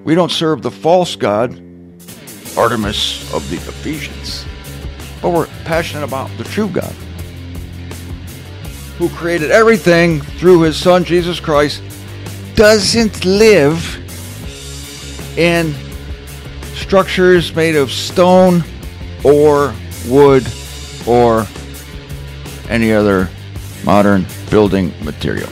We don't serve the false god, Artemis of the Ephesians, but we're passionate about the true God, who created everything through his Son, Jesus Christ, doesn't live in structures made of stone or wood or any other modern building material.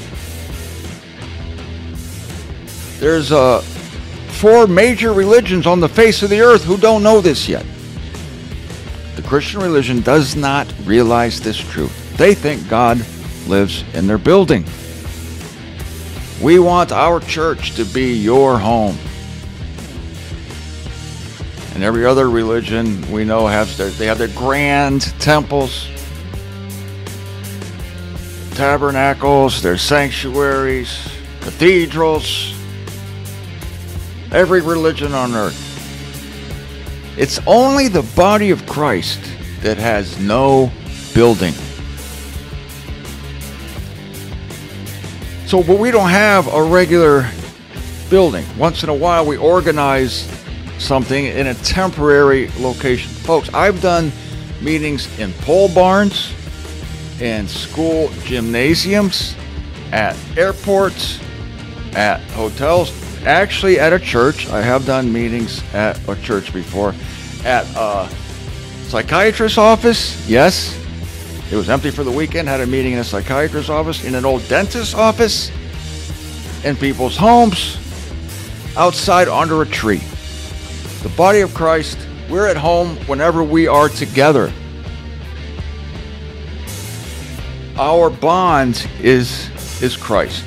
There's 4 major religions on the face of the earth who don't know this yet. The Christian religion does not realize this truth. They think God lives in their building. We want our church to be your home. And every other religion we know they have their grand temples, tabernacles, their sanctuaries, cathedrals. Every religion on earth. It's only the body of Christ that has no building. So, but we don't have a regular building. Once in a while we organize something in a temporary location. Folks, I've done meetings in pole barns, in school gymnasiums, at airports, at hotels, actually at a church. I have done meetings at a church before. At a psychiatrist's office, yes. It was empty for the weekend, had a meeting in a psychiatrist's office, in an old dentist's office, in people's homes, outside under a tree. The body of Christ, we're at home whenever we are together. Our bond is Christ.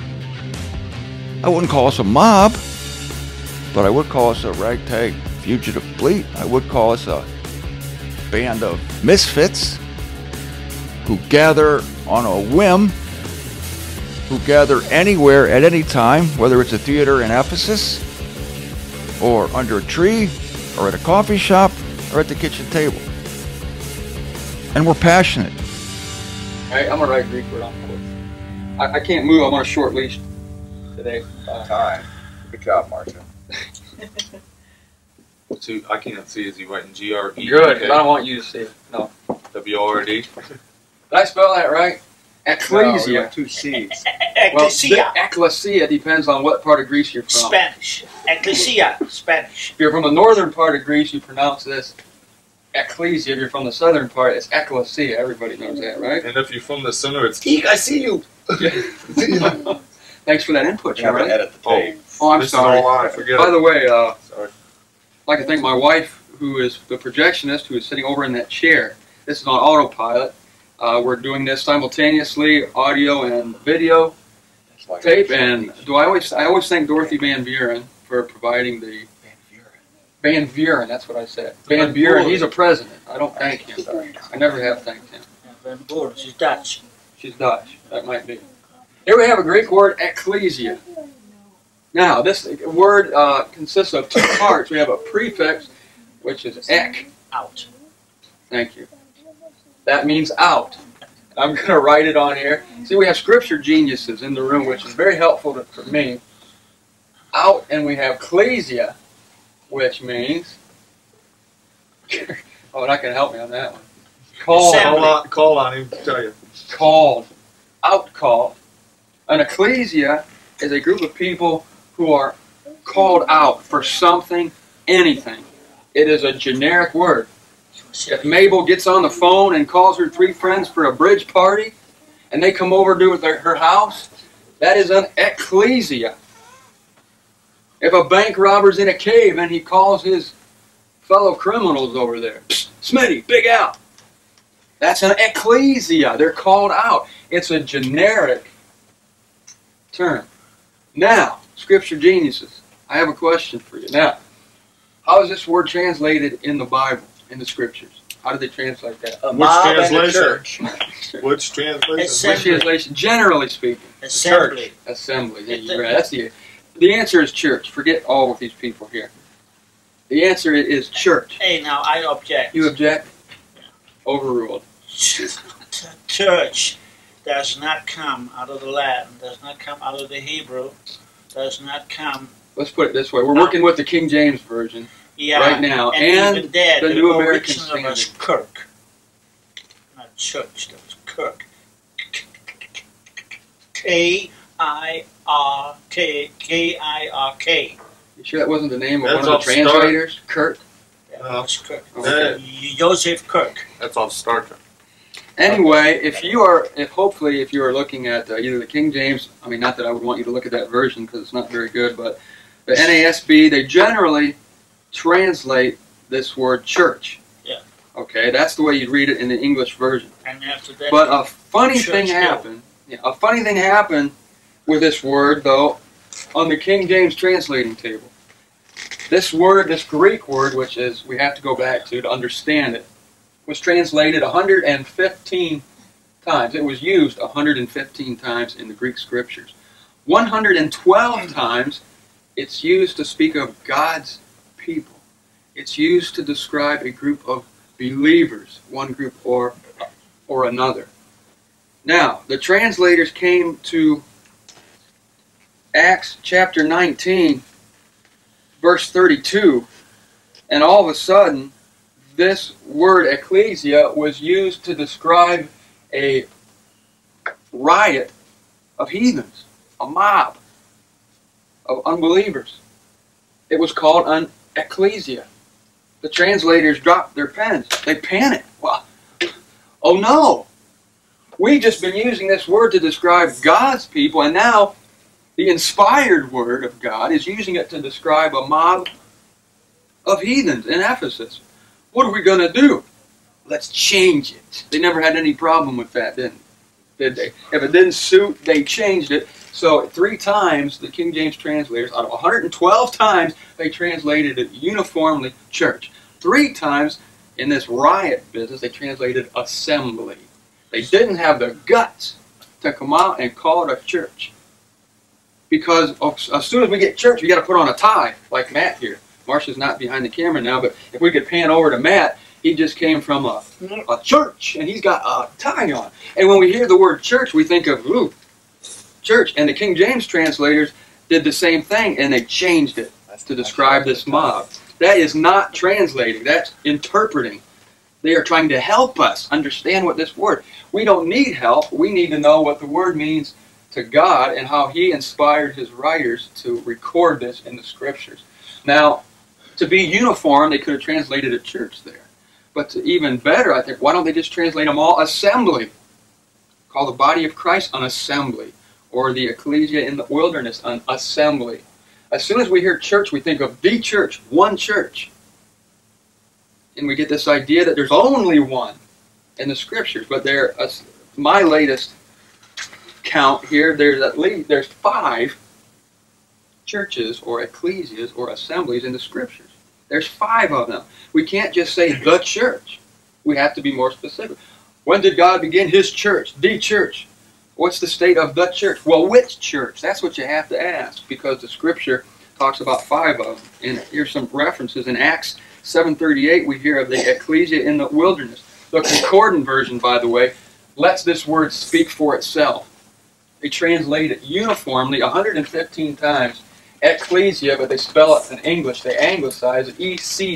I wouldn't call us a mob, but I would call us a ragtag fugitive fleet. I would call us a band of misfits who gather on a whim, who gather anywhere at any time, whether it's a theater in Ephesus, or under a tree, or at a coffee shop, or at the kitchen table. And we're passionate. I'm going to write Greek word on the course. I can't move. I'm on a short leash today. Time. Good job, Marcia. So I can't see. Is he writing G-R-E? Good, because I don't want you to see it. No. W-O-R-D? Did I spell that right? Ecclesia. No, 2 C's. Ecclesia. Well, ecclesia depends on what part of Greece you're from. Spanish. Ecclesia. Spanish. If you're from the northern part of Greece, you pronounce this ecclesia. If you're from the southern part, it's ecclesia. Everybody knows that, right? And if you're from the center, it's Eek, I see you. Thanks for that input, You have to Charlie. edit the tape. Oh, I'm This is sorry. all on, forget By it. the way, Sorry. I'd like to thank my wife, who is the projectionist, who is sitting over in that chair. This is on autopilot. We're doing this simultaneously, audio and video tape. And I always thank Dorothy Van Buren for providing the Van Buren. That's what I said. Van Buren. He's a president. I don't thank him. I never have thanked him. Van Buren. She's Dutch. She's Dutch. That might be. Here we have a Greek word, ecclesia. Now, this word consists of 2 parts. We have a prefix, which is ek. Out. Thank you. That means out. I'm going to write it on here. See, we have scripture geniuses in the room, which is very helpful for me. Out, and we have klesia, which means... oh, that can help me on that one. Called. Call on him to tell you. Called. Out called. An ecclesia is a group of people who are called out for something, anything. It is a generic word. If Mabel gets on the phone and calls her 3 friends for a bridge party, and they come over to her house, that is an ecclesia. If a bank robber's in a cave and he calls his fellow criminals over there, Smitty, Big Al, that's an ecclesia. They're called out. It's a generic term. Now, scripture geniuses, I have a question for you. Now, how is this word translated in the Bible, in the scriptures? How did they translate that? A Which mob and a translation? church. Which translation? It's Which translation? Generally speaking. Assembly. Assembly. Yeah, you're right. That's the answer is church. Forget all of these people here. The answer is church. Hey, now I object. You object? Overruled. Church does not come out of the Latin, does not come out of the Hebrew, does not come let's put it this way. We're working with the King James Version Yeah. right now, and even there, the the New American original was Standard. Kirk. Not church, that was Kirk. K-I-R-K. You sure that wasn't the name of That's one of the off Star- translators? Kirk? That was Kirk. Okay. Joseph Kirk. That's off Star Trek. Anyway, if hopefully if you are looking at either the King James, I mean, not that I would want you to look at that version because it's not very good, but the NASB, they generally translate this word church. Yeah. Okay, that's the way you read it in the English version. And after that, But a funny Church thing hill. happened. Yeah, a funny thing happened with this word, though, on the King James translating table. This word, this Greek word, which is we have to go back to understand it, was translated 115 times. It was used 115 times in the Greek scriptures. 112 times it's used to speak of God's people. It's used to describe a group of believers, one group or another. Now, the translators came to Acts chapter 19, verse 32, and all of a sudden, this word ecclesia was used to describe a riot of heathens, a mob of unbelievers. It was called an ecclesia. The translators dropped their pens. They panicked. Well, oh no! We've just been using this word to describe God's people, and now the inspired word of God is using it to describe a mob of heathens in Ephesus. What are we going to do? Let's change it. They never had any problem with that, did they? If it didn't suit, they changed it. So 3 times, the King James translators, out of 112 times, they translated it uniformly church. 3 times in this riot business, they translated assembly. They didn't have the guts to come out and call it a church. Because as soon as we get church, we got to put on a tie, like Matt here. Marcia's not behind the camera now, but if we could pan over to Matt, he just came from a church, and he's got a tie on. And when we hear the word church, we think of, ooh, church. And the King James translators did the same thing, and they changed it to describe this mob. That is not translating. That's interpreting. They are trying to help us understand what this word. We don't need help. We need to know what the word means to God and how He inspired His writers to record this in the Scriptures. Now, to be uniform, they could have translated it church there. But to even better, I think, why don't they just translate them all assembly? Call the body of Christ an assembly. Or the ecclesia in the wilderness an assembly. As soon as we hear church, we think of the church, one church. And we get this idea that there's only one in the Scriptures. But my latest count here, there's 5 churches or ecclesias or assemblies in the Scriptures. There's 5 of them. We can't just say the church. We have to be more specific. When did God begin His church? The church. What's the state of the church? Well, which church? That's what you have to ask, because the Scripture talks about 5 of them. And here's some references. In Acts 7:38, we hear of the ecclesia in the wilderness. The Concordant version, by the way, lets this word speak for itself. They translate it uniformly 115 times. Ecclesia, but they spell it in English. They anglicize it.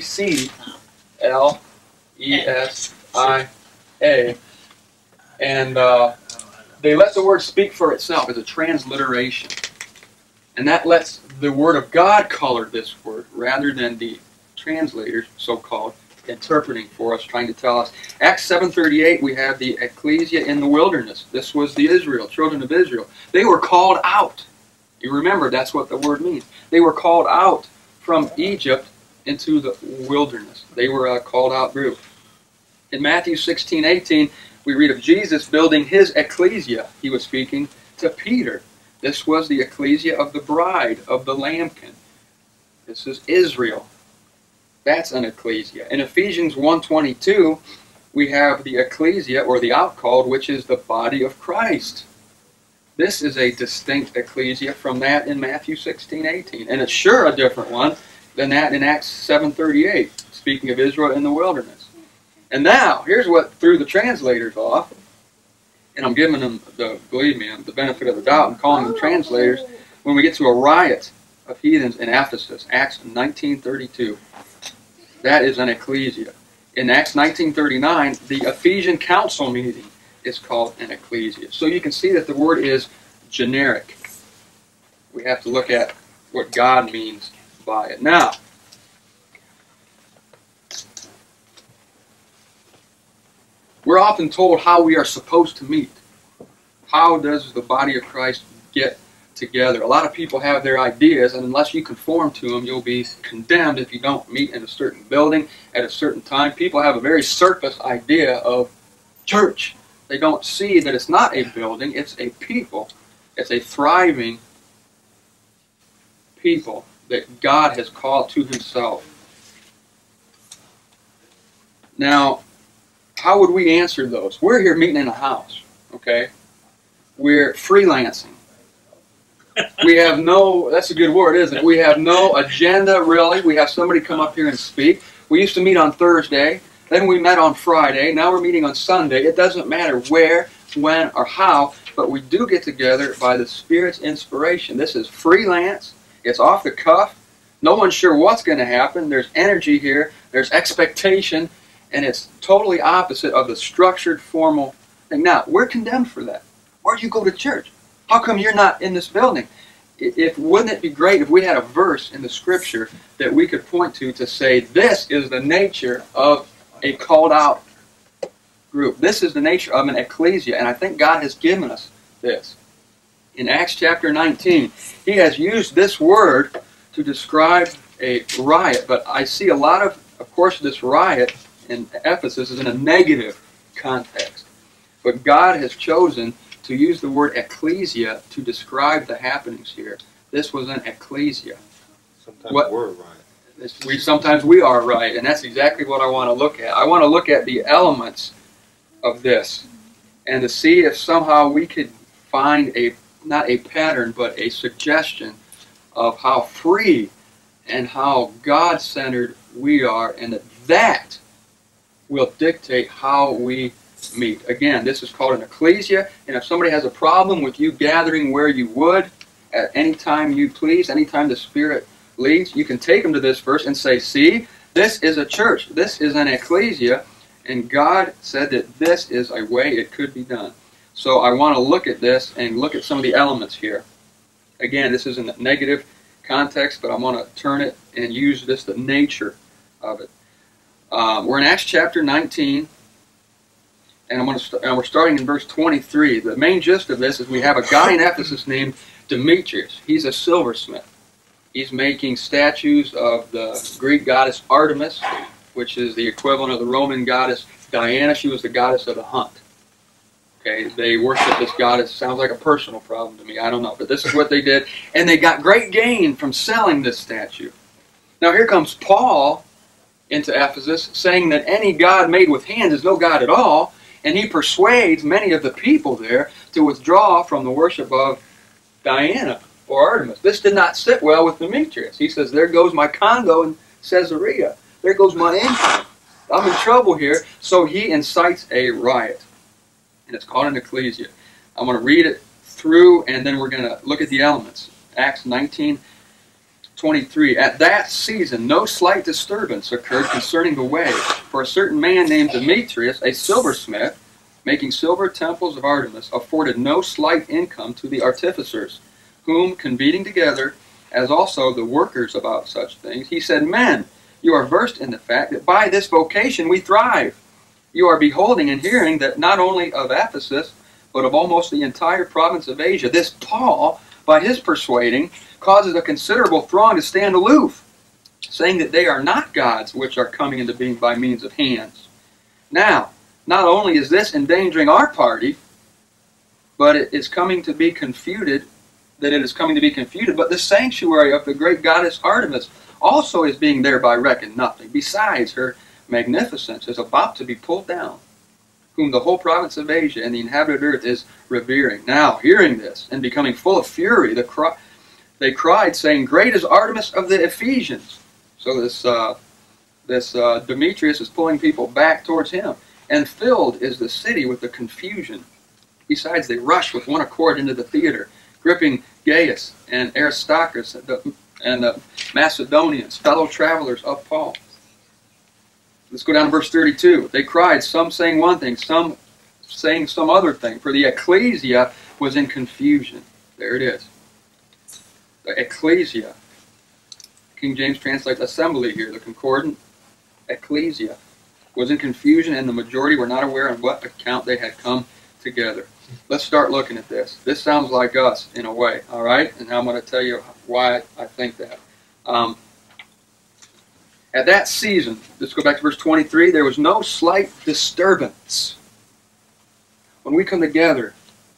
E-C-C-L-E-S-I-A. And they let the word speak for itself as a transliteration. And that lets the Word of God color this word rather than the translators, so-called, interpreting for us, trying to tell us. Acts 7:38, we have the ecclesia in the wilderness. This was the children of Israel. They were called out. You remember, that's what the word means. They were called out from Egypt into the wilderness. They were a called out group. In Matthew 16:18, we read of Jesus building His ecclesia. He was speaking to Peter. This was the ecclesia of the bride of the lambkin. This is Israel. That's an ecclesia. In Ephesians 1:22, we have the ecclesia, or the outcalled, which is the body of Christ. This is a distinct ecclesia from that in Matthew 16:18. And it's sure a different one than that in Acts 7:38, speaking of Israel in the wilderness. And now, here's what threw the translators off. And I'm giving them, believe me, the benefit of the doubt and calling them translators. When we get to a riot of heathens in Ephesus, Acts 19:32. That is an ecclesia. In Acts 19:39, the Ephesian council meeting is called an ecclesia. So you can see that the word is generic. We have to look at what God means by it. Now, we're often told how we are supposed to meet. How does the body of Christ get together? A lot of people have their ideas, and unless you conform to them, you'll be condemned if you don't meet in a certain building at a certain time. People have a very surface idea of church. They don't see that it's not a building, it's a people. It's a thriving people that God has called to Himself. Now, how would we answer those? We're here meeting in a house, okay? We're freelancing. We have no, that's a good word, isn't it? We have no agenda, really. We have somebody come up here and speak. We used to meet on Thursday. Then we met on Friday. Now we're meeting on Sunday. It doesn't matter where, when, or how, but we do get together by the Spirit's inspiration. This is freelance. It's off the cuff. No one's sure what's going to happen. There's energy here. There's expectation. And it's totally opposite of the structured, formal thing. Now, we're condemned for that. Where do you go to church? How come you're not in this building? Wouldn't it be great if we had a verse in the Scripture that we could point to say, this is the nature of a called out group. This is the nature of an ecclesia, and I think God has given us this. In Acts chapter 19, He has used this word to describe a riot, but I see a lot of course, this riot in Ephesus is in a negative context. But God has chosen to use the word ecclesia to describe the happenings here. This was an ecclesia. Sometimes we're right. Sometimes we are right, and that's exactly what I want to look at. I want to look at the elements of this and to see if somehow we could find not a pattern, but a suggestion of how free and how God-centered we are, and that will dictate how we meet. Again, this is called an ecclesia, and if somebody has a problem with you gathering where you would, at any time you please, any time the Spirit leads, you can take them to this verse and say, see, this is a church, this is an ecclesia, and God said that this is a way it could be done. So I want to look at this and look at some of the elements here. Again, this is in the negative context, but I want to turn it and use this, the nature of it. We're in Acts chapter 19, and we're starting in verse 23. The main gist of this is we have a guy in Ephesus named Demetrius. He's a silversmith. He's making statues of the Greek goddess Artemis, which is the equivalent of the Roman goddess Diana. She was the goddess of the hunt. Okay, they worship this goddess. Sounds like a personal problem to me. I don't know, but this is what they did, and they got great gain from selling this statue. Now here comes Paul into Ephesus, saying that any god made with hands is no god at all, and he persuades many of the people there to withdraw from the worship of Diana or Artemis. This did not sit well with Demetrius. He says, there goes my condo in Caesarea. There goes my income. I'm in trouble here. So he incites a riot. And it's called an ecclesia. I'm going to read it through, and then we're going to look at the elements. Acts 19:23. At that season, no slight disturbance occurred concerning the way, for a certain man named Demetrius, a silversmith, making silver temples of Artemis, afforded no slight income to the artificers, whom, convening together, as also the workers about such things, he said, men, you are versed in the fact that by this vocation we thrive. You are beholding and hearing that not only of Ephesus, but of almost the entire province of Asia, this Paul, by his persuading, causes a considerable throng to stand aloof, saying that they are not gods which are coming into being by means of hands. Now, not only is this endangering our party, but it is coming to be confuted, but the sanctuary of the great goddess Artemis also is being thereby reckoned nothing. Besides, her magnificence is about to be pulled down, whom the whole province of Asia and the inhabited earth is revering. Now, hearing this, and becoming full of fury, they cried, saying, great is Artemis of the Ephesians. So this Demetrius is pulling people back towards him. And filled is the city with the confusion. Besides, they rush with one accord into the theater, gripping Gaius and Aristarchus, the and the Macedonians, fellow travelers of Paul. Let's go down to verse 32. They cried, some saying one thing, some saying some other thing, for the ecclesia was in confusion. There it is. The ecclesia. King James translates assembly here. The concordant, ecclesia, was in confusion, and the majority were not aware on what account they had come together. Let's start looking at this. This sounds like us in a way, all right? And I'm going to tell you why I think that. At that season, let's go back to verse 23, there was no slight disturbance. When we come together,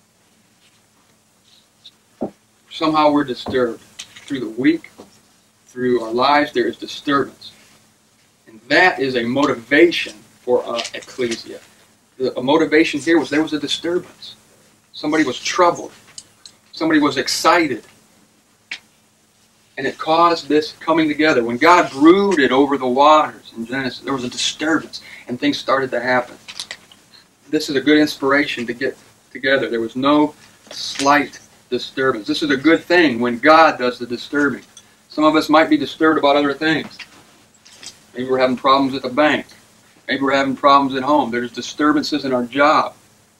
somehow we're disturbed. Through the week, through our lives, there is disturbance. And that is a motivation for ecclesia. A motivation here was there was a disturbance. Somebody was troubled. Somebody was excited. And it caused this coming together. When God brooded over the waters in Genesis, there was a disturbance and things started to happen. This is a good inspiration to get together. There was no slight disturbance. This is a good thing when God does the disturbing. Some of us might be disturbed about other things. Maybe we're having problems at the bank. Maybe we're having problems at home. There's disturbances in our job.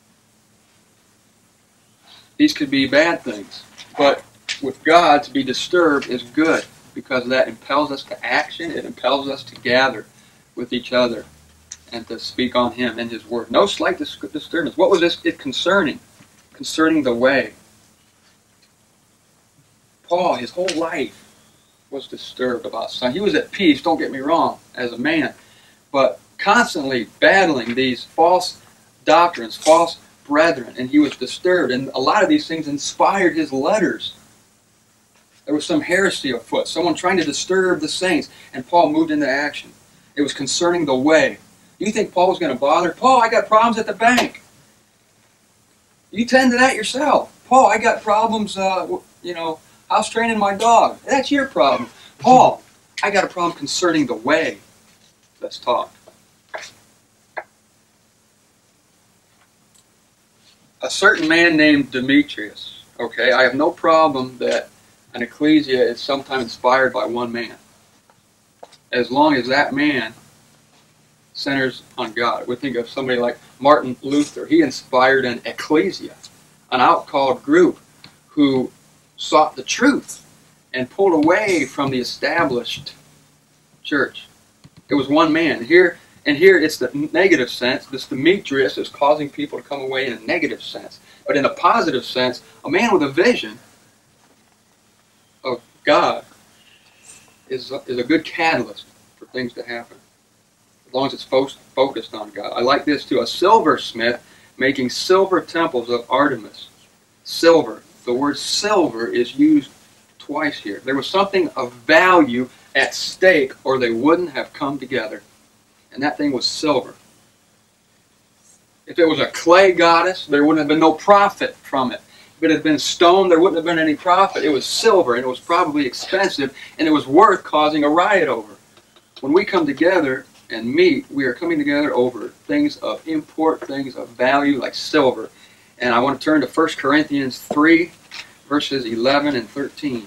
These could be bad things. But with God, to be disturbed is good because that impels us to action. It impels us to gather with each other and to speak on Him and His Word. No slight disturbance. What was it concerning? Concerning the way. Paul, his whole life, was disturbed about something. He was at peace, don't get me wrong, as a man, but constantly battling these false doctrines, false brethren, and he was disturbed. And a lot of these things inspired his letters. There was some heresy afoot, someone trying to disturb the saints, and Paul moved into action. It was concerning the way. You think Paul was going to bother? Paul, I got problems at the bank. You tend to that yourself. Paul, I got problems, house training my dog. That's your problem. Paul, I got a problem concerning the way. Let's talk. A certain man named Demetrius. Okay, I have no problem that an ecclesia is sometimes inspired by one man, as long as that man centers on God. We think of somebody like Martin Luther. He inspired an ecclesia, an out-called group who sought the truth and pulled away from the established church. It was one man. Here it's the negative sense. This Demetrius is causing people to come away in a negative sense. But in a positive sense, a man with a vision of God is a good catalyst for things to happen, as long as it's focused on God. I like this too. A silversmith making silver temples of Artemis. Silver. The word silver is used twice here. There was something of value at stake, or they wouldn't have come together. And that thing was silver. If it was a clay goddess, there wouldn't have been no profit from it. If it had been stone, there wouldn't have been any profit. It was silver, and it was probably expensive, and it was worth causing a riot over. When we come together and meet, we are coming together over things of import, things of value, like silver. And I want to turn to 1 Corinthians 3, verses 11 and 13.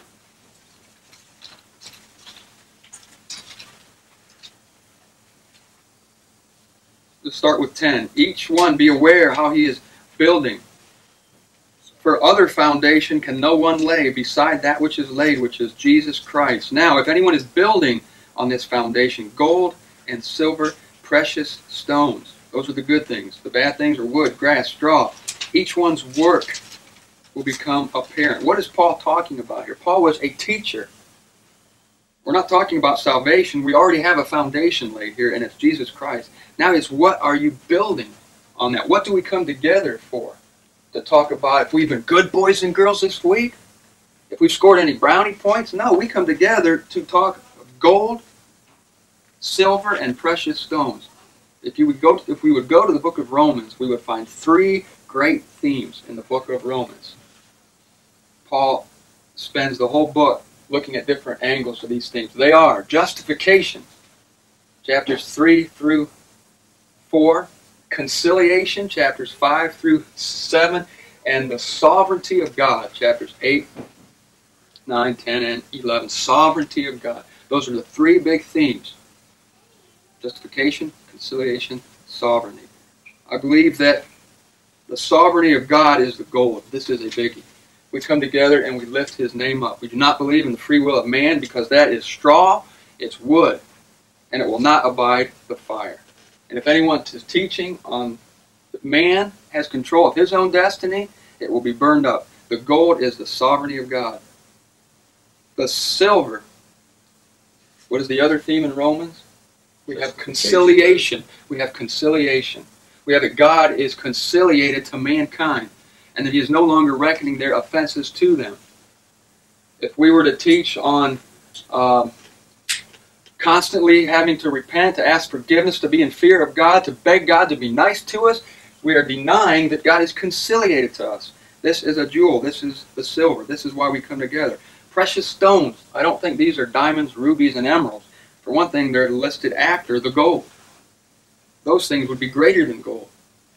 Let's start with 10. Each one be aware how he is building. For other foundation can no one lay beside that which is laid, which is Jesus Christ. Now, if anyone is building on this foundation, gold and silver, precious stones. Those are the good things. The bad things are wood, grass, straw. Each one's work will become apparent. What is Paul talking about here? Paul was a teacher. We're not talking about salvation. We already have a foundation laid here, and it's Jesus Christ. Now it's what are you building on that? What do we come together for? To talk about if we've been good boys and girls this week? If we've scored any brownie points? No, we come together to talk of gold, silver, and precious stones. If we would go to the book of Romans, we would find three great themes in the book of Romans. Paul spends the whole book looking at different angles of these themes. They are justification, chapters 3 through 4, conciliation, chapters 5 through 7, and the sovereignty of God, chapters 8 9, 10, and 11. Sovereignty of God. Those are the three big themes. Justification, conciliation, sovereignty. I believe that the sovereignty of God is the goal. This is a biggie. We come together and we lift His name up. We do not believe in the free will of man because that is straw, it's wood, and it will not abide the fire. And if anyone is teaching on that man has control of his own destiny, it will be burned up. The gold is the sovereignty of God. The silver, what is the other theme in Romans? We have conciliation. We have conciliation. We have that God is conciliated to mankind, and that He is no longer reckoning their offenses to them. If we were to teach on constantly having to repent, to ask forgiveness, to be in fear of God, to beg God to be nice to us, we are denying that God is conciliated to us. This is a jewel. This is the silver. This is why we come together. Precious stones. I don't think these are diamonds, rubies, and emeralds. For one thing, they're listed after the gold. Those things would be greater than gold.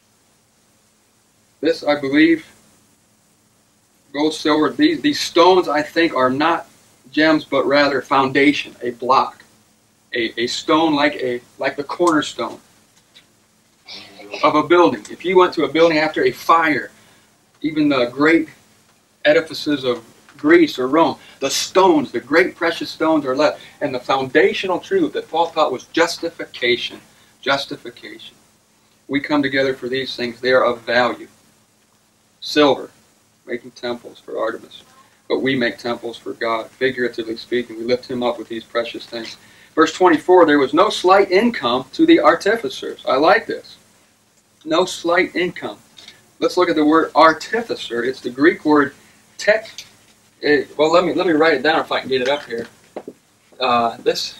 This, I believe, gold, silver, these stones, I think, are not gems, but rather foundation, a block. A stone like the cornerstone of a building. If you went to a building after a fire, even the great edifices of Greece or Rome, the stones, the great precious stones are left. And the foundational truth that Paul taught was justification. Justification. We come together for these things. They are of value. Silver, making temples for Artemis. But we make temples for God. Figuratively speaking, we lift Him up with these precious things. Verse 24, there was no slight income to the artificers. I like this. No slight income. Let's look at the word artificer. It's the Greek word tech. Well, let me write it down if I can get it up here. This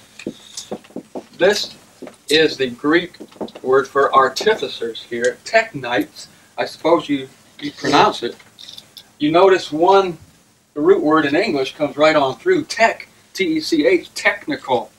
is the Greek word for artificers here. Technites. I suppose you pronounce it. You notice the root word in English comes right on through. Tech, T-E-C-H, technical.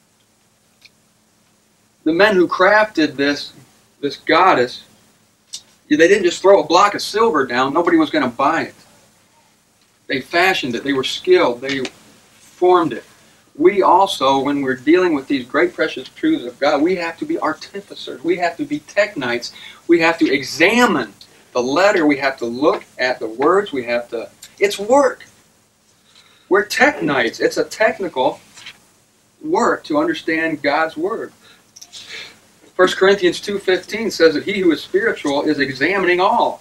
The men who crafted this goddess, they didn't just throw a block of silver down. Nobody was going to buy it. They fashioned it. They were skilled. They formed it. We also, when we're dealing with these great precious truths of God, we have to be artificers. We have to be technites. We have to examine the letter. We have to look at the words. We have to... It's work. We're technites. It's a technical work to understand God's Word. 1 Corinthians 2:15 says that he who is spiritual is examining all.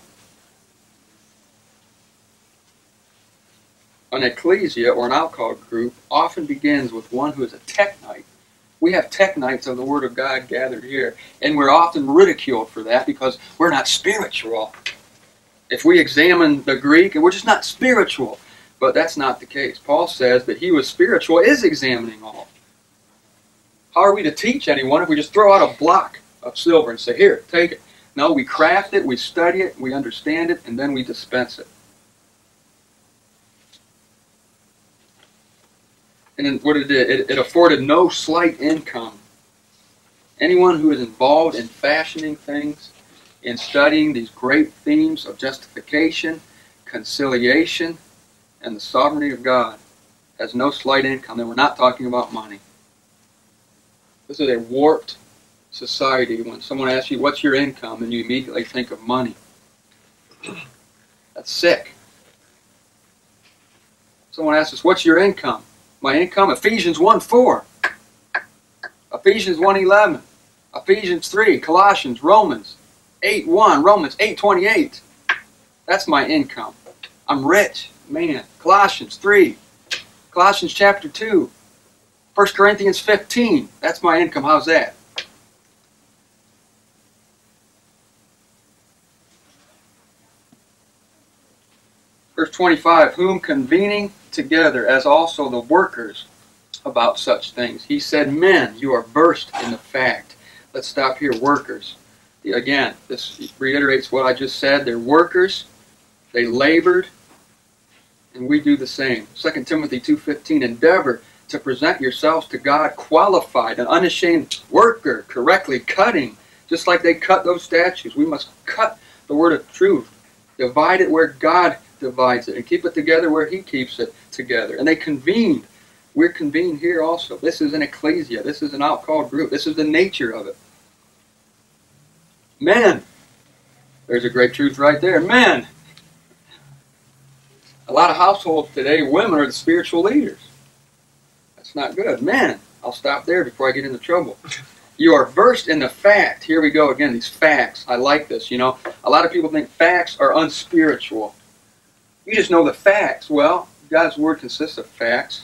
An ecclesia or an outcalled group often begins with one who is a technite. We have technites of the Word of God gathered here, and we're often ridiculed for that because we're not spiritual. If we examine the Greek, and we're just not spiritual, but that's not the case. Paul says that he who is spiritual is examining all. How are we to teach anyone if we just throw out a block of silver and say, here, take it? No, we craft it, we study it, we understand it, and then we dispense it. And then what it did, it afforded no slight income. Anyone who is involved in fashioning things, in studying these great themes of justification, conciliation, and the sovereignty of God, has no slight income. And we're not talking about money. This is a warped society. When someone asks you, what's your income? And you immediately think of money. That's sick. Someone asks us, what's your income? My income? Ephesians 1:4. Ephesians 1:11. Ephesians 3. Colossians, Romans 8:1. Romans 8:28. That's my income. I'm rich. Man. Colossians 3. Colossians chapter 2. 1 Corinthians 15. That's my income. How's that? Verse 25. Whom convening together as also the workers about such things. He said, men, you are versed in the fact. Let's stop here. Workers. Again, this reiterates what I just said. They're workers. They labored. And we do the same. 2 Timothy 2:15. Endeavor to present yourselves to God qualified, an unashamed worker, correctly cutting, just like they cut those statues. We must cut the word of truth, divide it where God divides it, and keep it together where he keeps it together. And they convened. We're convened here also. This is an ecclesia. This is an out-called group. This is the nature of it. Men. There's a great truth right there. Men. A lot of households today, women are the spiritual leaders. That's not good. Men. I'll stop there before I get into trouble. You are versed in the fact. Here we go again, these facts. I like this, you know. A lot of people think facts are unspiritual. You just know the facts. Well, God's Word consists of facts.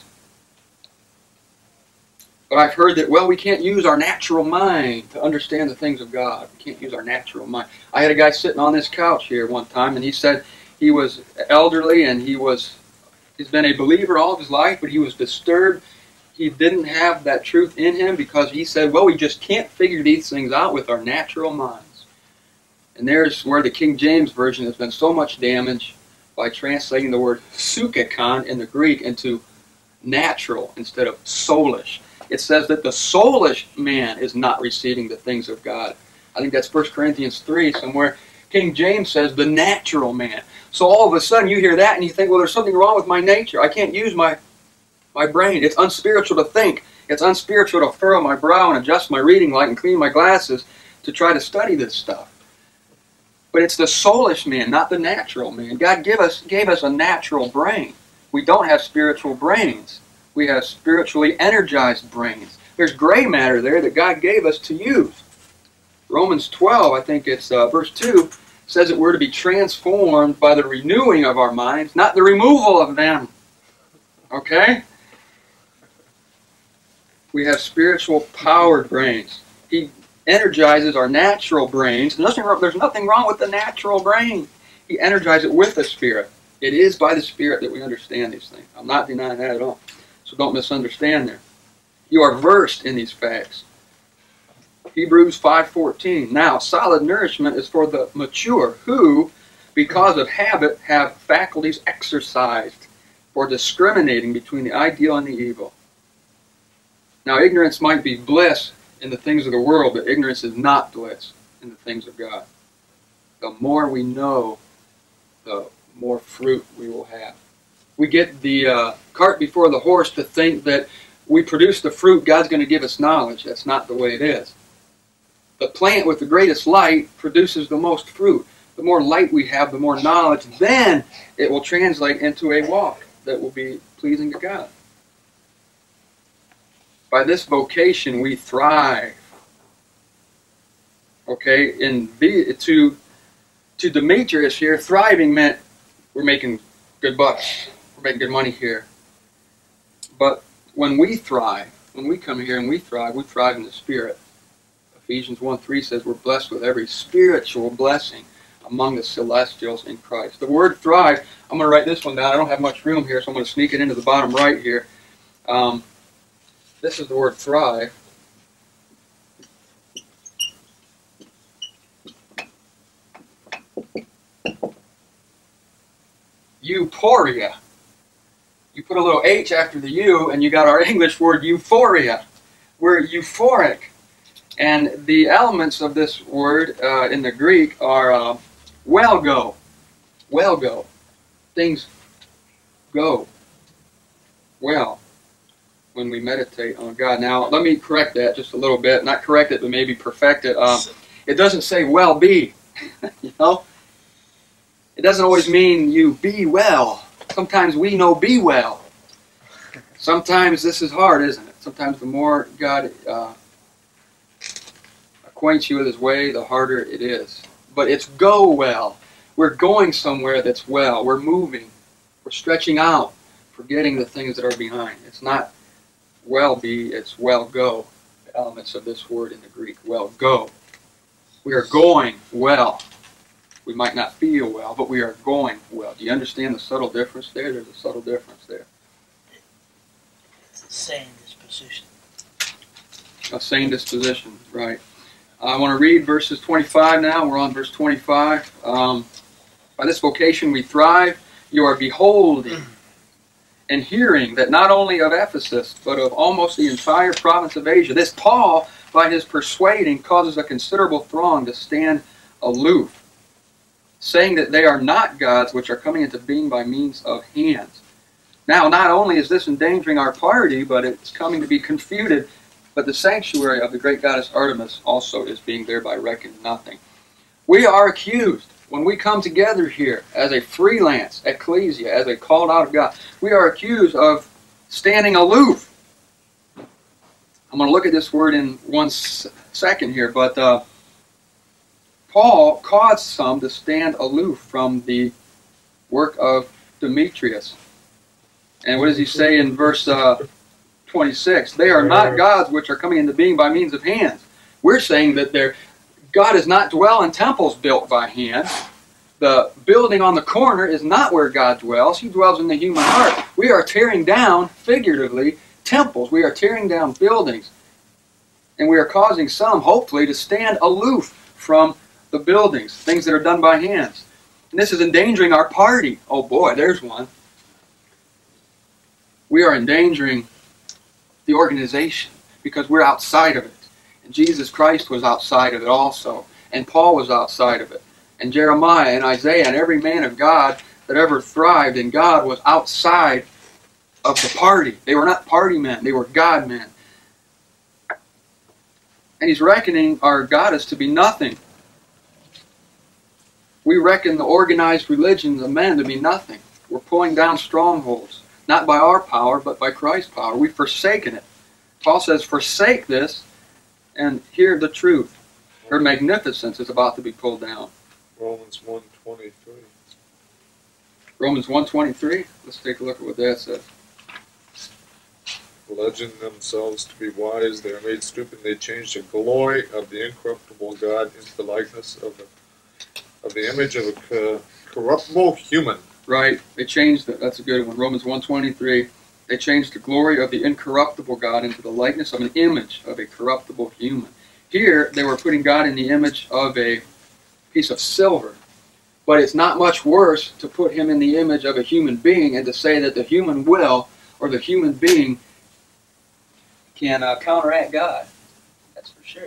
But I've heard that, well, we can't use our natural mind to understand the things of God. We can't use our natural mind. I had a guy sitting on this couch here one time, and he said he was elderly, and he's been a believer all of his life, but he was disturbed. He didn't have that truth in him because he said, well, we just can't figure these things out with our natural minds. And there's where the King James Version has been so much damage by translating the word psychikon in the Greek into natural instead of soulish. It says that the soulish man is not receiving the things of God. I think that's 1 Corinthians 3 somewhere. King James says the natural man. So all of a sudden you hear that and you think, well, there's something wrong with my nature. I can't use my brain. It's unspiritual to think. It's unspiritual to furrow my brow and adjust my reading light and clean my glasses to try to study this stuff. But it's the soulish man, not the natural man. God gave us a natural brain. We don't have spiritual brains. We have spiritually energized brains. There's gray matter there that God gave us to use. Romans 12, I think it's verse 2, says that we're to be transformed by the renewing of our minds, not the removal of them. Okay? We have spiritual powered brains. He energizes our natural brains. There's nothing wrong with the natural brain. He energizes it with the Spirit. It is by the Spirit that we understand these things. I'm not denying that at all. So don't misunderstand there. You are versed in these facts. Hebrews 5:14. Now, solid nourishment is for the mature, who, because of habit, have faculties exercised for discriminating between the ideal and the evil. Now, ignorance might be bliss in the things of the world, but ignorance is not bliss in the things of God. The more we know, the more fruit we will have. We get the cart before the horse to think that we produce the fruit, God's going to give us knowledge. That's not the way it is. The plant with the greatest light produces the most fruit. The more light we have, the more knowledge, then it will translate into a walk that will be pleasing to God. By this vocation we thrive. Okay, to Demetrius here, thriving meant we're making good bucks. We're making good money here. But when we thrive, when we come here and we thrive in the Spirit. Ephesians 1:3 says we're blessed with every spiritual blessing among the celestials in Christ. The word thrive, I'm going to write this one down. I don't have much room here, so I'm going to sneak it into the bottom right here. This is the word thrive. Euphoria. You put a little H after the U, and you got our English word euphoria. We're euphoric. And the elements of this word in the Greek are well go. Well go. Things go well when we meditate on God. Now, let me correct that just a little bit. Not correct it, but maybe perfect it. It doesn't say well be. You know? It doesn't always mean you be well. Sometimes we know be well. Sometimes this is hard, isn't it? Sometimes the more God acquaints you with His way, the harder it is. But it's go well. We're going somewhere that's well. We're moving. We're stretching out, forgetting the things that are behind. It's not well be, it's well go. The elements of this word in the Greek, well go. We are going well. We might not feel well, but we are going well. Do you understand the subtle difference there? There's a subtle difference there. It's a sane disposition. A sane disposition, right. I want to read verses 25 now. We're on verse 25. By this vocation we thrive. You are beholding and hearing that not only of Ephesus, but of almost the entire province of Asia. This Paul, by his persuading, causes a considerable throng to stand aloof, saying that they are not gods which are coming into being by means of hands. Now, not only is this endangering our party, but it's coming to be confuted. But the sanctuary of the great goddess Artemis also is being thereby reckoned nothing. We are accused when we come together here as a freelance ecclesia, as a called out of God. We are accused of standing aloof. I'm going to look at this word in 1 second here, but Paul caused some to stand aloof from the work of Demetrius. And what does he say in verse 26? They are not gods which are coming into being by means of hands. We're saying that God does not dwell in temples built by hands. The building on the corner is not where God dwells. He dwells in the human heart. We are tearing down, figuratively, temples. We are tearing down buildings. And we are causing some, hopefully, to stand aloof from the buildings, things that are done by hands. And this is endangering our party. Oh boy, there's one. We are endangering the organization because we're outside of it. And Jesus Christ was outside of it also. And Paul was outside of it. And Jeremiah and Isaiah and every man of God that ever thrived in God was outside of the party. They were not party men. They were God men. And he's reckoning our goddess to be nothing. We reckon the organized religions of men to be nothing. We're pulling down strongholds. Not by our power, but by Christ's power. We've forsaken it. Paul says, forsake this and hear the truth. Her magnificence is about to be pulled down. Romans 1:23. Romans 1:23. Let's take a look at what that says. Alleging themselves to be wise, they are made stupid. They change the glory of the incorruptible God into the likeness of the image of a corruptible human. Right. They changed it. That's a good one. Romans 1:23. They changed the glory of the incorruptible God into the likeness of an image of a corruptible human. Here, they were putting God in the image of a piece of silver. But it's not much worse to put him in the image of a human being and to say that the human will or the human being can counteract God. That's for sure.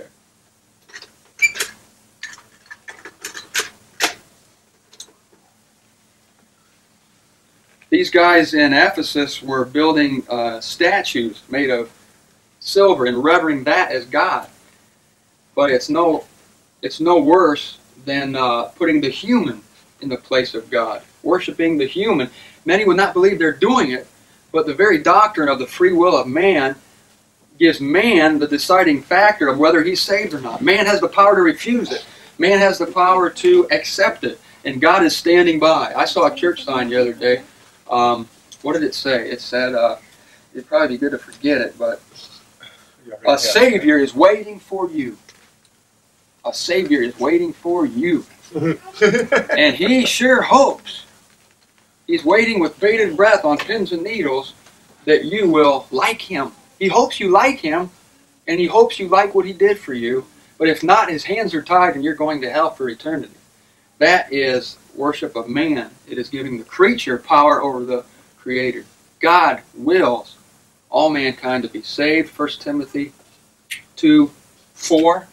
These guys in Ephesus were building statues made of silver and revering that as God. But it's no worse than putting the human in the place of God, worshiping the human. Many would not believe they're doing it, but the very doctrine of the free will of man gives man the deciding factor of whether he's saved or not. Man has the power to refuse it. Man has the power to accept it, and God is standing by. I saw a church sign the other day. What did it say? It said, it'd probably be good to forget it, but a Savior is waiting for you. A Savior is waiting for you. And he sure hopes, he's waiting with bated breath on pins and needles, that you will like him. He hopes you like him, and he hopes you like what he did for you. But if not, his hands are tied and you're going to hell for eternity. That is worship of man. It is giving the creature power over the Creator. God wills all mankind to be saved. 1 Timothy 2:4.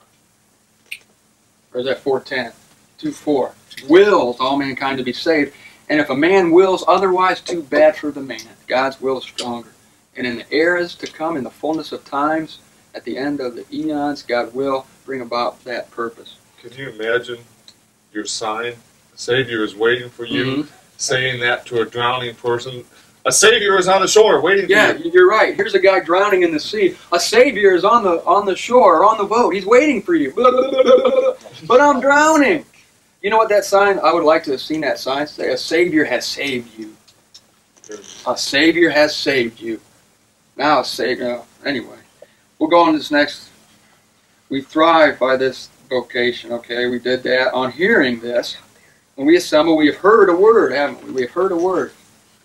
Or is that 4:10? 2:4. Wills all mankind to be saved. And if a man wills otherwise, too bad for the man. God's will is stronger. And in the eras to come, in the fullness of times, at the end of the eons, God will bring about that purpose. Can you imagine your sign? The Savior is waiting for you, saying that to a drowning person. A Savior is on the shore waiting for you. Yeah, you're right. Here's a guy drowning in the sea. A Savior is on the shore, on the boat. He's waiting for you. But I'm drowning. You know what that sign, I would like to have seen that sign say, a Savior has saved you. A Savior has saved you. Now a Savior, anyway. We'll go on to this next. We thrive by this vocation, okay? We did that. On hearing this, when we assemble, we have heard a word, haven't we? We have heard a word.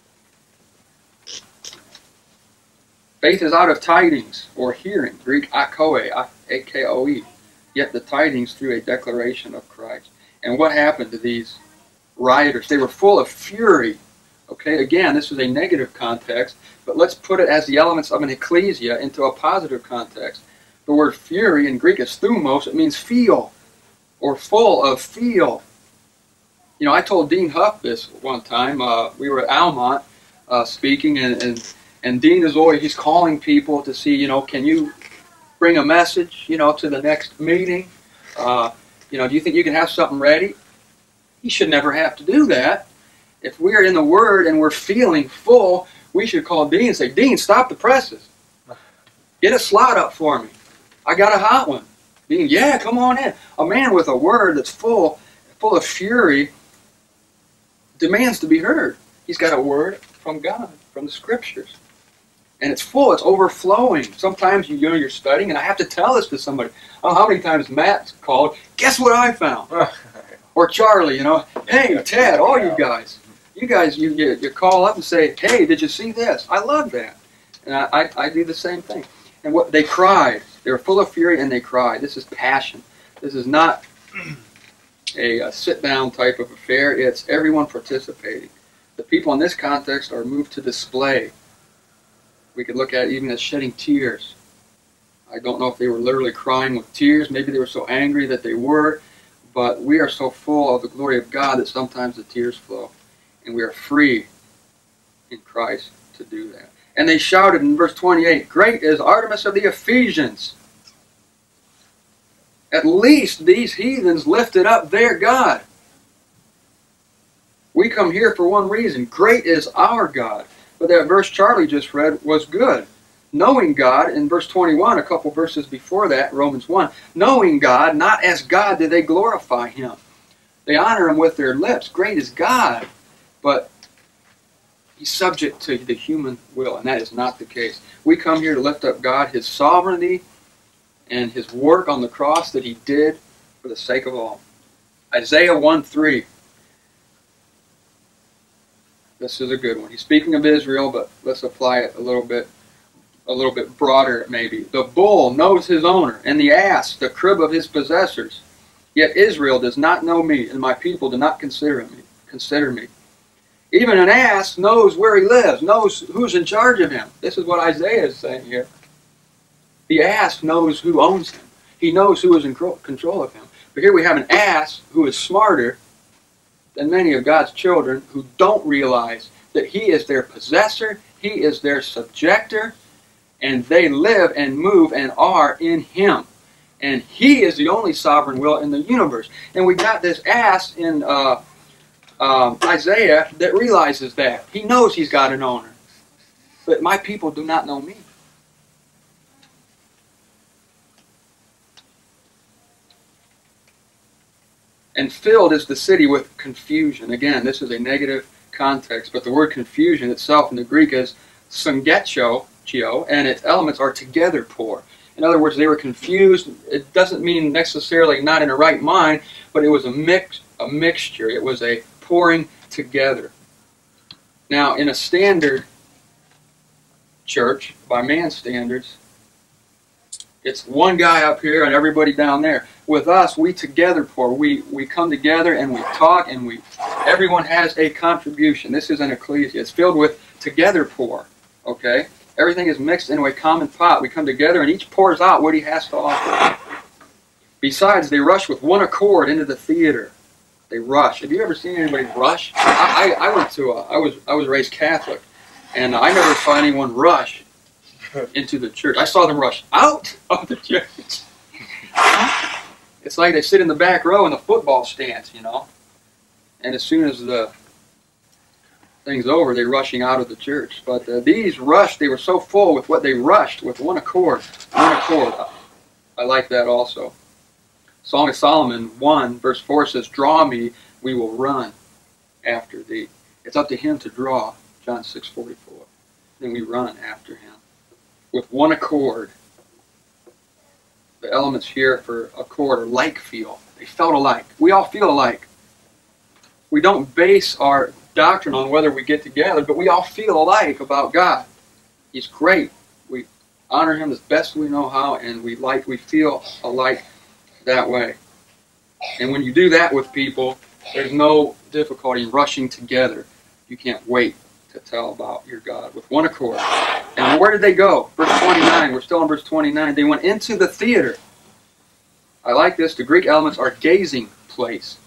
Faith is out of tidings, or hearing. Greek akoe, A-K-O-E. Yet the tidings through a declaration of Christ. And what happened to these rioters? They were full of fury. Okay, again, this is a negative context, but let's put it as the elements of an ecclesia into a positive context. The word fury in Greek is thumos. It means feel, or full of feel. You know, I told Dean Huff this one time. We were at Almont speaking, and Dean is always, he's calling people to see, you know, can you bring a message, you know, to the next meeting? You know, do you think you can have something ready? He should never have to do that. If we're in the Word and we're feeling full, we should call Dean and say, Dean, stop the presses. Get a slot up for me. I got a hot one. Dean, yeah, come on in. A man with a word that's full of fury demands to be heard. He's got a word from God, from the Scriptures. And it's full, it's overflowing. Sometimes you're studying, and I have to tell this to somebody. I don't know how many times Matt's called, guess what I found? Or Charlie, you know, hey, Ted, all you guys, you call up and say, hey, did you see this? I love that. And I do the same thing. And what they cried. They were full of fury and they cried. This is passion. This is not a sit-down type of affair. It's everyone participating. The people in this context are moved to display. We could look at it even as shedding tears. I don't know if they were literally crying with tears. Maybe they were so angry that they were. But we are so full of the glory of God that sometimes the tears flow. And we are free in Christ to do that. And they shouted in verse 28, great is Artemis of the Ephesians. At least these heathens lifted up their God. We come here for one reason. Great is our God. But that verse Charlie just read was good. Knowing God, in verse 21, a couple verses before that, Romans 1, knowing God, not as God did they glorify Him. They honor Him with their lips. Great is God. But He's subject to the human will, and that is not the case. We come here to lift up God, His sovereignty, and His work on the cross that He did for the sake of all. Isaiah 1:3. This is a good one. He's speaking of Israel, but let's apply it a little bit broader maybe. The bull knows his owner, and the ass the crib of his possessors. Yet Israel does not know me, and my people do not consider me. Even an ass knows where he lives, knows who's in charge of him. This is what Isaiah is saying here. The ass knows who owns him. He knows who is in control of him. But here we have an ass who is smarter than many of God's children who don't realize that He is their possessor, He is their subjector, and they live and move and are in Him. And He is the only sovereign will in the universe. And we got this ass in Isaiah that realizes that. He knows he's got an owner. But my people do not know me. And filled is the city with confusion. Again, this is a negative context, but the word confusion itself in the Greek is sungetio, and its elements are together pour. In other words, they were confused. It doesn't mean necessarily not in a right mind, but it was a mixture. It was a pouring together. Now, in a standard church, by man's standards, it's one guy up here and everybody down there. With us, we together pour. We come together and we talk, and everyone has a contribution. This is an ecclesia. It's filled with together pour. Okay? Everything is mixed into a common pot. We come together and each pours out what he has to offer. Besides, they rush with one accord into the theater. They rush. Have you ever seen anybody rush? I was raised Catholic, and I never saw anyone rush into the church. I saw them rush out of the church. It's like they sit in the back row in the football stands, you know. And as soon as the thing's over, they're rushing out of the church. But these rushed, they were so full with what they rushed, with one accord. One accord. I like that also. Song of Solomon 1, verse 4 says, draw me, we will run after thee. It's up to him to draw, John 6:44. Then we run after him. With one accord. The elements here for accord are like feel. They felt alike. We all feel alike. We don't base our doctrine on whether we get together, but we all feel alike about God. He's great. We honor him as best we know how, and we feel alike that way. And when you do that with people, there's no difficulty in rushing together. You can't wait to tell about your God with one accord. And where did they go? Verse 29. We're still in verse 29. They went into the theater. I like this. The Greek elements are gazing place.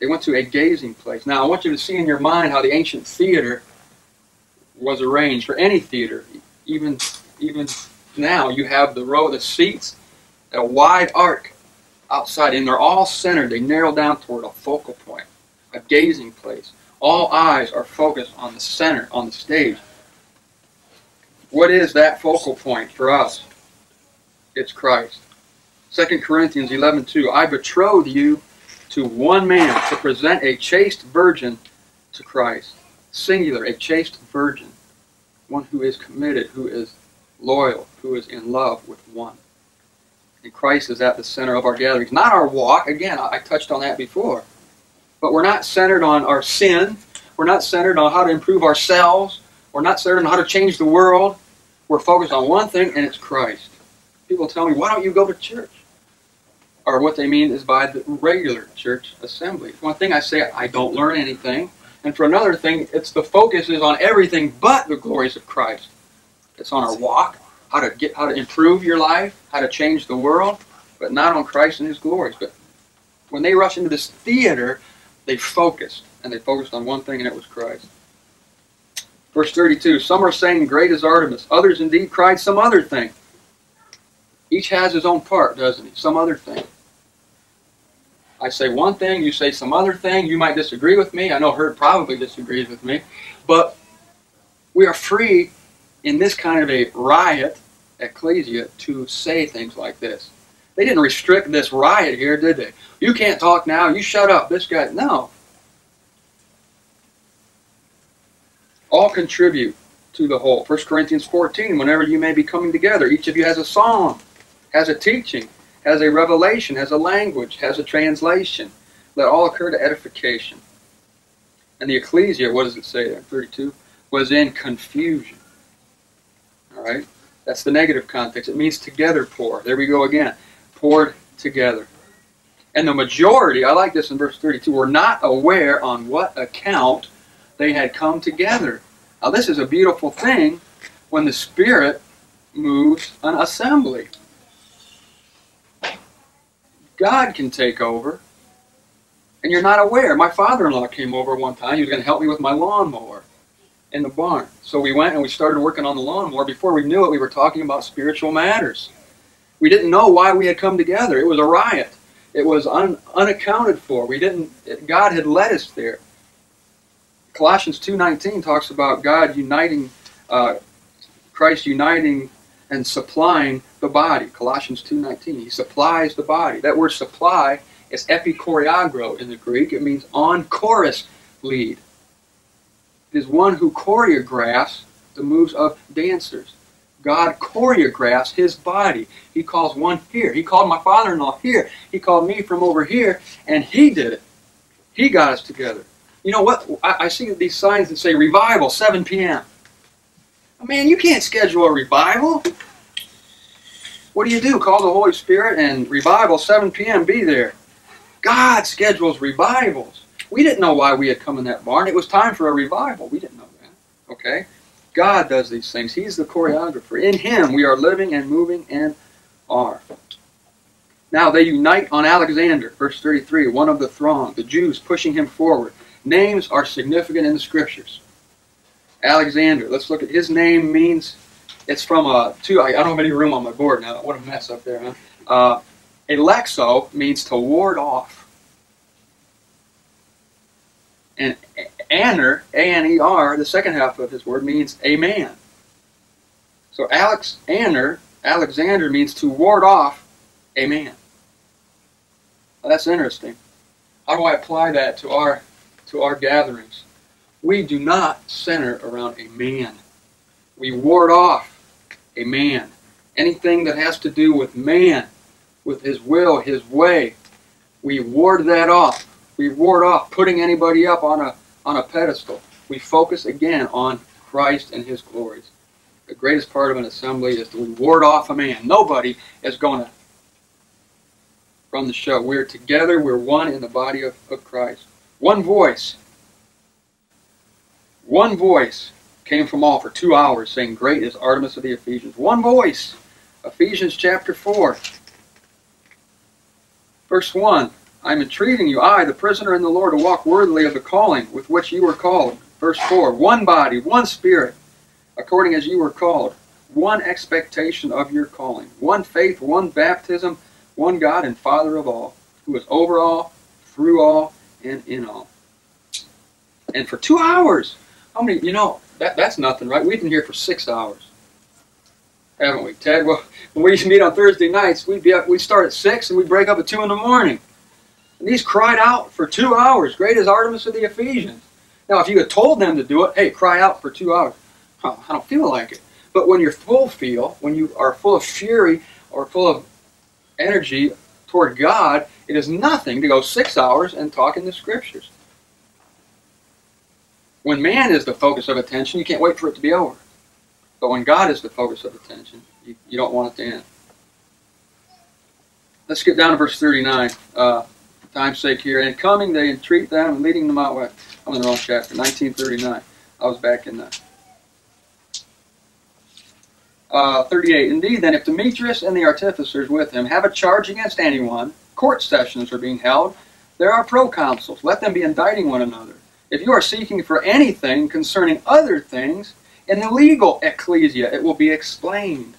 They went to a gazing place. Now, I want you to see in your mind how the ancient theater was arranged. For any theater, even now, you have the row of the seats, a wide arc outside, and they're all centered. They narrow down toward a focal point, a gazing place. All eyes are focused on the center, on the stage. What is that focal point for us? It's Christ. 2 Corinthians 11:2, I betroth you to one man to present a chaste virgin to Christ. Singular, a chaste virgin. One who is committed, who is loyal, who is in love with one. And Christ is at the center of our gatherings. Not our walk. Again, I touched on that before. But we're not centered on our sin. We're not centered on how to improve ourselves. We're not centered on how to change the world. We're focused on one thing, and it's Christ. People tell me, why don't you go to church? Or what they mean is by the regular church assembly. One thing I say, I don't learn anything. And for another thing, it's the focus is on everything but the glories of Christ. It's on our walk, how to improve your life, how to change the world, but not on Christ and His glories. But when they rushed into this theater, they focused, and they focused on one thing, and it was Christ. Verse 32, some are saying, great is Artemis. Others indeed cried some other thing. Each has his own part, doesn't he? Some other thing. I say one thing, you say some other thing. You might disagree with me. I know Herd probably disagrees with me. But we are free in this kind of a riot, ecclesia, to say things like this. They didn't restrict this riot here, did they? You can't talk now. You shut up. This guy. No. All contribute to the whole. 1 Corinthians 14, whenever you may be coming together, each of you has a song, has a teaching, has a revelation, has a language, has a translation. Let all occur to edification. And the ecclesia, what does it say there? 32, was in confusion. All right? That's the negative context. It means together pour. There we go again. Poured together. And the majority, I like this in verse 32, were not aware on what account they had come together. Now this is a beautiful thing when the Spirit moves an assembly. God can take over, and you're not aware. My father-in-law came over one time. He was going to help me with my lawnmower in the barn. So we went and we started working on the lawnmower. Before we knew it, we were talking about spiritual matters. We didn't know why we had come together. It was a riot. It was unaccounted for. God had led us there. Colossians 2:19 talks about God uniting, Christ uniting and supplying the body. Colossians 2:19. He supplies the body. That word supply is epikoreagro in the Greek. It means on chorus lead. It is one who choreographs the moves of dancers. God choreographs His body. He calls one here. He called my father-in-law here. He called me from over here, and He did it. He got us together. You know what? I see these signs that say revival, 7 p.m. Man, you can't schedule a revival. What do? Call the Holy Spirit and revival, 7 p.m., be there. God schedules revivals. We didn't know why we had come in that barn. It was time for a revival. We didn't know that. Okay? God does these things. He's the choreographer. In Him we are living and moving and are. Now they unite on Alexander, verse 33, one of the throng, the Jews pushing him forward. Names are significant in the Scriptures. Alexander, let's look at his name. Means, it's from I don't have any room on my board now. What a mess up there, huh? Alexo means to ward off. And Aner, A-N-E-R, the second half of his word means a man. So Alexander means to ward off a man. Now, that's interesting. How do I apply that to our gatherings? We do not center around a man. We ward off a man. Anything that has to do with man, with his will, his way, we ward that off. We ward off putting anybody up on a pedestal. We focus again on Christ and His glories. The greatest part of an assembly is to ward off a man. Nobody is going to run the show. We're together. We're one in the body of Christ. One voice. One voice came from all for 2 hours, saying, great is Artemis of the Ephesians. One voice. Ephesians chapter 4. Verse 1. I am entreating you, I, the prisoner in the Lord, to walk worthily of the calling with which you were called. Verse 4, one body, one spirit, according as you were called, one expectation of your calling, one faith, one baptism, one God and Father of all, who is over all, through all, and in all. And for 2 hours, how many, that's nothing, right? We've been here for 6 hours, haven't we, Ted? Well, when we used to meet on Thursday nights, we'd start at 6 and we'd break up at 2 in the morning. And these cried out for 2 hours, great as Artemis of the Ephesians. Now, if you had told them to do it, hey, cry out for 2 hours, I don't feel like it. But when you're when you are full of fury or full of energy toward God, it is nothing to go 6 hours and talk in the Scriptures. When man is the focus of attention, you can't wait for it to be over. But when God is the focus of attention, you don't want it to end. Let's get down to verse 39. For time's sake here. And coming, they entreat them and leading them out. I'm in the wrong chapter. 1939. I was back in the 38. Indeed, then, if Demetrius and the artificers with him have a charge against anyone, court sessions are being held, there are proconsuls. Let them be indicting one another. If you are seeking for anything concerning other things, in the legal ecclesia, it will be explained.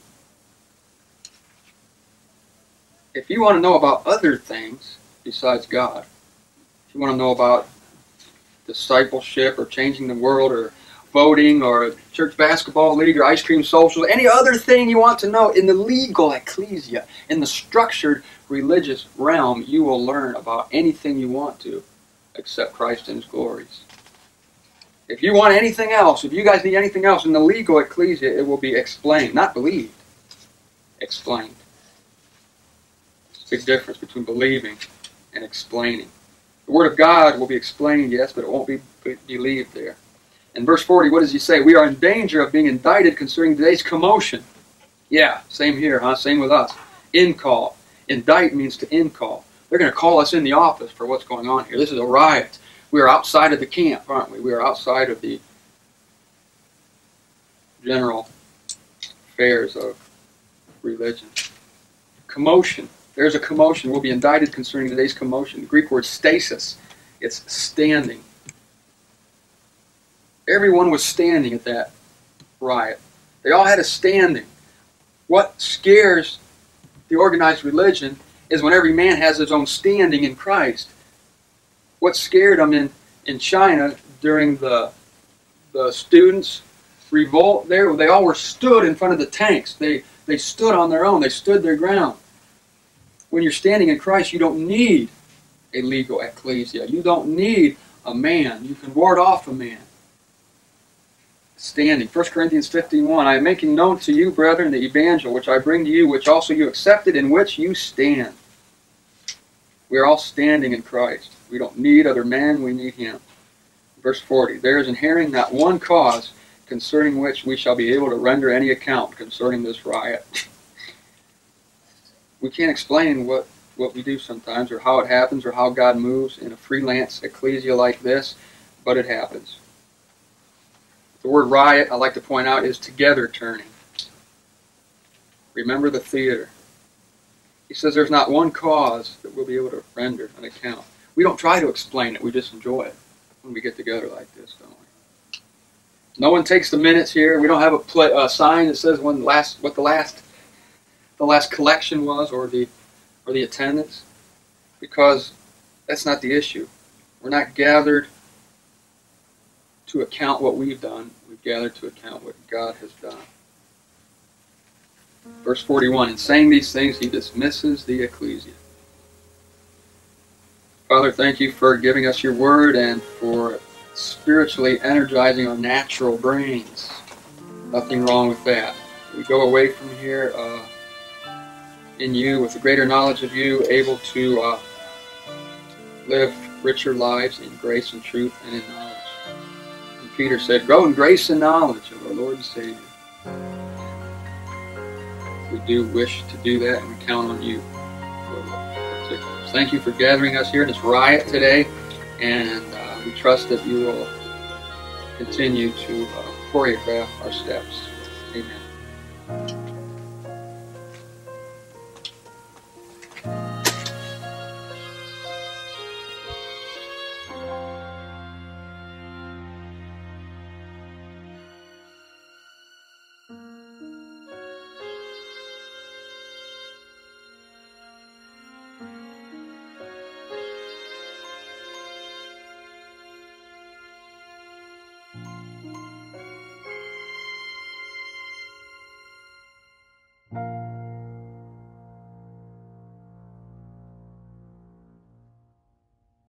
If you want to know about other things besides God, if you want to know about discipleship or changing the world or voting or church basketball league or ice cream social, any other thing you want to know in the legal ecclesia, in the structured religious realm, you will learn about anything you want to except Christ and His glories. If you want anything else, if you guys need anything else in the legal ecclesia, it will be explained, not believed, explained. There's a big difference between believing and explaining. The Word of God will be explained, yes, but it won't be believed there. In verse 40, what does he say? We are in danger of being indicted concerning today's commotion. Yeah, same here, huh? Same with us. In-call. Indict means to in-call. They're going to call us in the office for what's going on here. This is a riot. We are outside of the camp, aren't we? We are outside of the general affairs of religion. Commotion. There's a commotion. We'll be indicted concerning today's commotion. The Greek word stasis. It's standing. Everyone was standing at that riot. They all had a standing. What scares the organized religion is when every man has his own standing in Christ. What scared them in China during the students' revolt there, they all were stood in front of the tanks. They stood on their own. They stood their ground. When you're standing in Christ, you don't need a legal ecclesia. You don't need a man. You can ward off a man. Standing. 1 Corinthians 15:1, I am making known to you, brethren, the evangel which I bring to you, which also you accepted, in which you stand. We are all standing in Christ. We don't need other men, we need Him. Verse 40, there is in hearing not one cause concerning which we shall be able to render any account concerning this riot. We can't explain what we do sometimes, or how it happens, or how God moves in a freelance ecclesia like this, but it happens. The word riot, I like to point out, is together turning. Remember the theater. He says there's not one cause that we'll be able to render an account. We don't try to explain it, we just enjoy it when we get together like this, don't we? No one takes the minutes here. We don't have a sign that says what the last collection was or the attendance, because that's not the issue. We're not gathered to account what we've done. We've gathered to account what God has done. Verse 41, in saying these things, he dismisses the ecclesia. Father, thank you for giving us your word and for spiritually energizing our natural brains. Nothing wrong with that. We go away from here in you with a greater knowledge of you, able to live richer lives in grace and truth and in knowledge. And Peter said, grow in grace and knowledge of our Lord and Savior. We do wish to do that, and we count on you for the particulars. Thank you for gathering us here in this riot today, and we trust that you will continue to choreograph our steps. Amen.